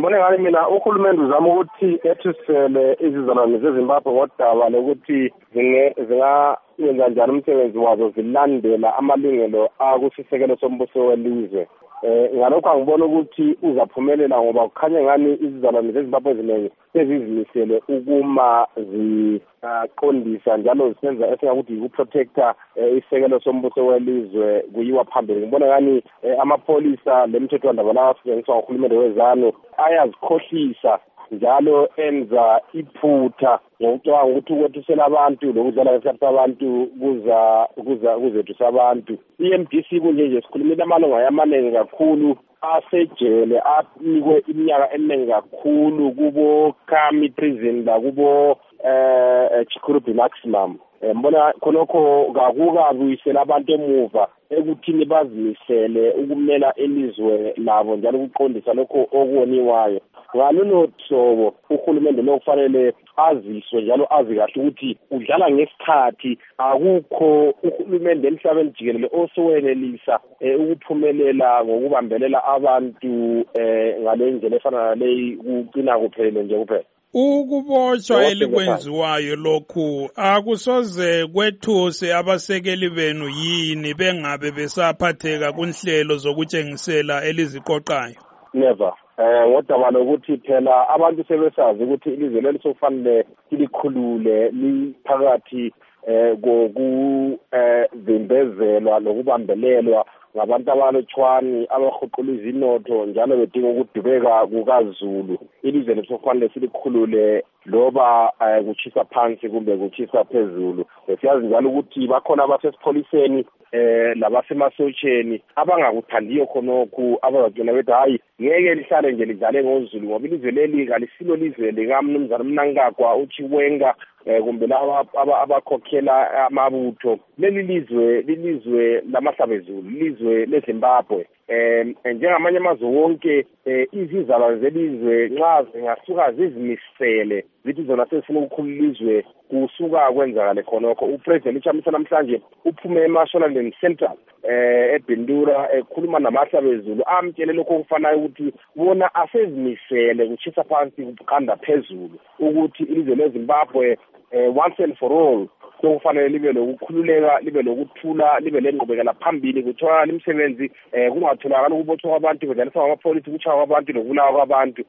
Ngibona ngani mina uhulumende uzama ukuthi ethisele izizalwane zeZimbabwe ngodaba lokuthi zingayenza njani umsebenzi wazo zilandela amalungelo akusisekelo sombuso welizwe. Ngalokho angibona ukuthi uzaphumelela ngoba kukhanya ngani izizalwane zeZimbabwe eziningi sezizimisele ukuma ziqondisa njalo zisenza esingakuthi ukuprotecta isekelo sombuso welizwe kuyiwa phambili. Ngibona ngani amapholisa lemthethwandaba lawa asetshenziswa nguhulumende wezanu ayazikhohlisa njalo enza iphutha ngokucabanga ukuthi ukwethisela abantu lokudlala ngesikhathi sabantu kuzethisa abantu. I-MDC kunje nje sikhulumile amalunga amaningi kakhulu asejele anikwe iminyaka eminingi kakhulu kubo Kami prison la kubo Chikurubi maximum. Mbona khonokho kakukabuyisela abantu emuva ekuthini bazimisele ukumela elizwe labo njalo ukuqondisa lokho okuwoniwayo. Ngalolo hlobo uhulumende lo kufanele aziswe njalo azi kahle ukuthi udlala ngesikhathi akukho uhulumende emhlabeni jikelele osowenelisa ukuphumelela ngokubambelela abantu ngale ndlela efana naleyi kucina kuphelele nje kuphela. Ukubotshwa elikwenziwayo lokhu akusoze kwethuse abasekeli benu yini bengabe besaphatheka kunhlelo zokutshengisela eliziqoqayo? Never. Ngodaba lokuthi phela abantu sebesazi ukuthi ilizwe leli sokufanele likhulule liphakathi kokuvimbezelwa lokubambelelwa ngabantu abalotshwani abahuqula izinotho njalo bedinga ukudubeka kukaZulu. Ilizwe lethu kufanele silikhulule loba kuchisa phansi kumbe kuchisa phezulu. Siyazi njalo ukuthi bakhona abasesipholiseni labasemasotsheni abangakuthandiyo khonokhu abazatshela bethi hayi ngeke lihlale nje lidlale ngoZulu ngoba ilizwe leli kalisilo lizwe likaMnumzana Mnangagwa uChiwenga kumbe laba abakhokhela amabutho. Lilizwe lamahlabezulu, ilizwe leZimbabwe. Njengamanye amazwe wonke izizalwane zelizwe nxa zingasuka zizimisele zithi zona sesifuna ukukhulula ilizwe kusuka kwenzakale khonokho. Upresident Chamisa namhlanje uphume eMashonaland Central eBindura ekhuluma namahlabezulu amtshele lokho okufanayo ukuthi bona asezimisele kuchisa phansi kuqanda phezulu ukuthi ilizwe leZimbabwe once and for all sokufanele libe lokukhululeka, libe lokuthula, libe lengqubekela phambili, kutholakala imisebenzi, kungatholakala ukubotshwa kwabantu, kudlaliswa kwamapholisa, ukutshaywa kwabantu, nokubulawa kwabantu.